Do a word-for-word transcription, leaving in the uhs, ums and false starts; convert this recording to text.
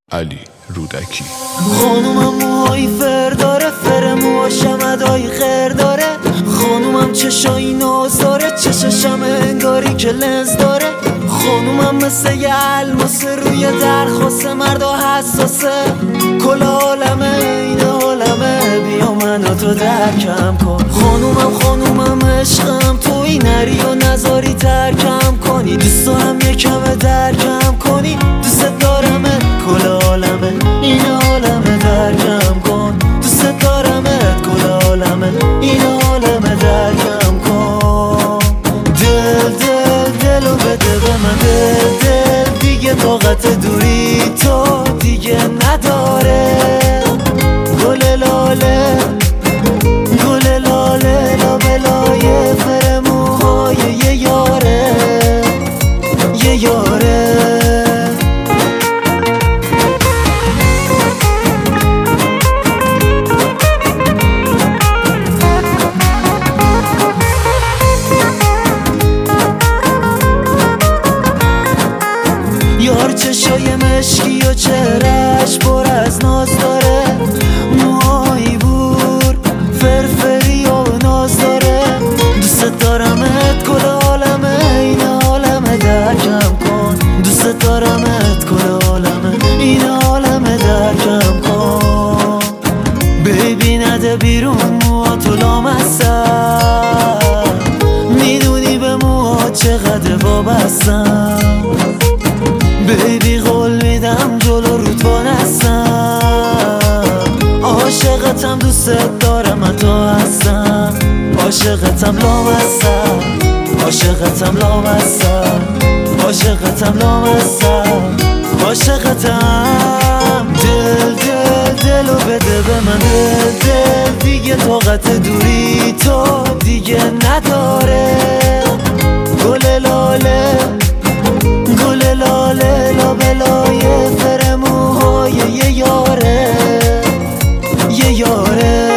علی رودکی. خانومم موهای فر داره، فر موها شمدایی خیر داره. خانومم چشایی ناز داره، چششم انگاری که لنز داره. خانومم مثل یه الماسه روی درخواست مردا حساسه. کل عالمه این عالمه، بیا منو تو درکم کن. خانومم خانومم عشقم، توی نری و نزاری ترکم کنی. دوست دارم یه کمه درکم کنی، دوست دارمت کل عالمه این عالمه درکم کن. دوست دارمت کل عالمه این عالمه درکم کن. دل دل دلو بده به من، دل دل دیگه طاقت دوری تو دیگه نداره. گل لاله گل لاله لابلای فر موهای یه یاره یه یاره. یار چشای مشکی و چهرش پر از ناز داره. موهای بور فرفری و ناز داره. دوست دارمت کل عالمه این عالمه درکم کن. دوست دارمت کل عالمه این عالمه درکم کن. بیبی نده بیرون موها تو لامستم، میدونی به موها چقدر وابستم. بیبی قول میدم جلو رود وانستم. عاشقتم دوست دارم من تو هستم. عاشقتم لامستم، عاشقتم لامستم، عاشقتم لامستم، عاشقتم. دل دل دلو بده به من، دل دل دیگه طاقت دوری تو دیگه نداره. گل لاله گل لاله لابلای فر موهای یه یاره یه یاره.